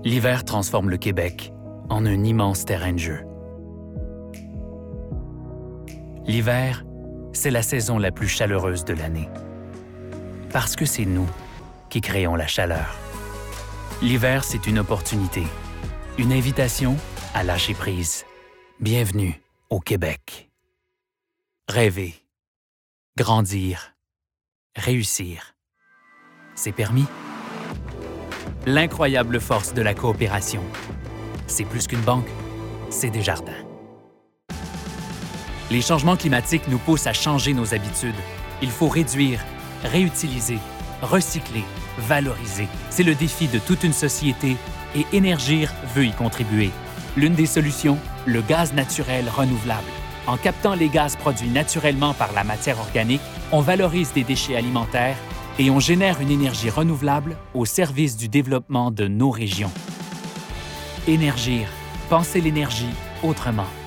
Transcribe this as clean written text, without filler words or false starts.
L'hiver transforme le Québec en un immense terrain de jeu. L'hiver, c'est la saison la plus chaleureuse de l'année. Parce que c'est nous qui créons la chaleur. L'hiver, c'est une opportunité, une invitation à lâcher prise. Bienvenue au Québec. Rêver, grandir, réussir. C'est permis. L'incroyable force de la coopération. C'est plus qu'une banque, c'est Desjardins. Les changements climatiques nous poussent à changer nos habitudes. Il faut réduire, réutiliser, recycler, valoriser. C'est le défi de toute une société et Énergir veut y contribuer. L'une des solutions, le gaz naturel renouvelable. En captant les gaz produits naturellement par la matière organique, on valorise des déchets alimentaires et on génère une énergie renouvelable au service du développement de nos régions. Énergir, penser l'énergie autrement.